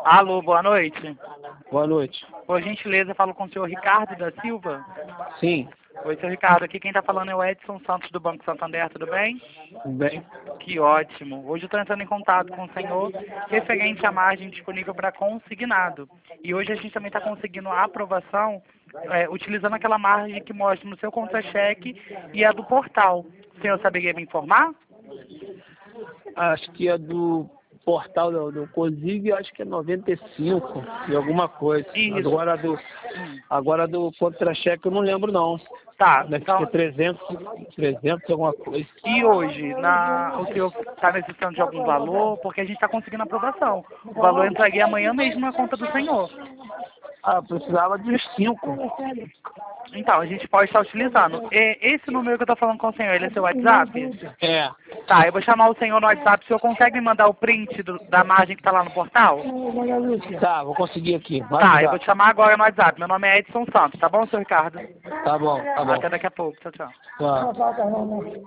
Alô, boa noite. Boa noite. Por gentileza, eu falo com o senhor Ricardo da Silva. Sim, Oi, senhor Ricardo. Aqui quem está falando é o Edson Santos do Banco Santander, tudo bem? tudo bem? Que ótimo. Hoje eu estou entrando em contato com o senhor referente à margem disponível para consignado. E hoje a gente também está conseguindo a aprovação utilizando aquela margem que mostra no seu contra-cheque e a do portal. O senhor saberia me informar? Acho que é do portal do COSIG, acho que é 95 e alguma coisa. Isso. Agora do contra-cheque eu não lembro não. Tá, Deve então, ser 300 alguma coisa. e hoje, o senhor está necessitando de algum valor? Porque a gente está conseguindo aprovação. O valor entraria amanhã mesmo na conta do senhor. Ah, precisava de uns 5. Então, a gente pode estar utilizando. Esse número que eu estou falando com o senhor, ele é seu WhatsApp? É, Tá, eu vou chamar o senhor no WhatsApp. O senhor consegue me mandar o print da margem que está lá no portal? tá, vou conseguir aqui. Tá, eu vou te chamar agora no WhatsApp. Meu nome é Edson Santos, tá bom, senhor Ricardo? Tá bom, tá bom. Até daqui a pouco. Tchau, tchau. Tá.